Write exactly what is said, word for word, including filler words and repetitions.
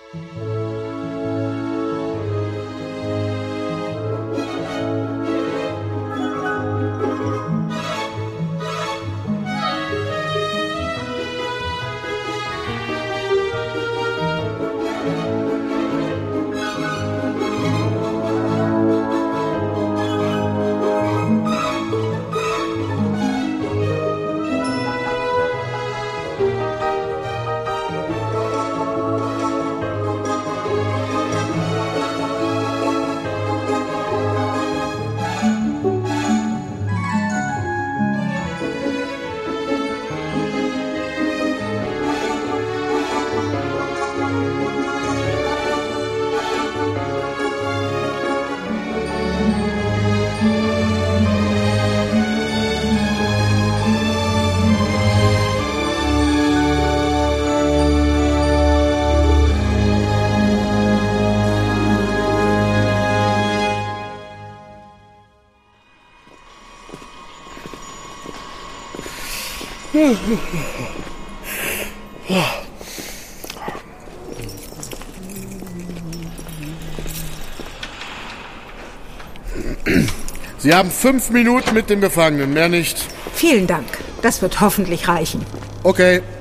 Sie haben fünf Minuten mit dem Gefangenen, mehr nicht. Vielen Dank. Das wird hoffentlich reichen. Okay.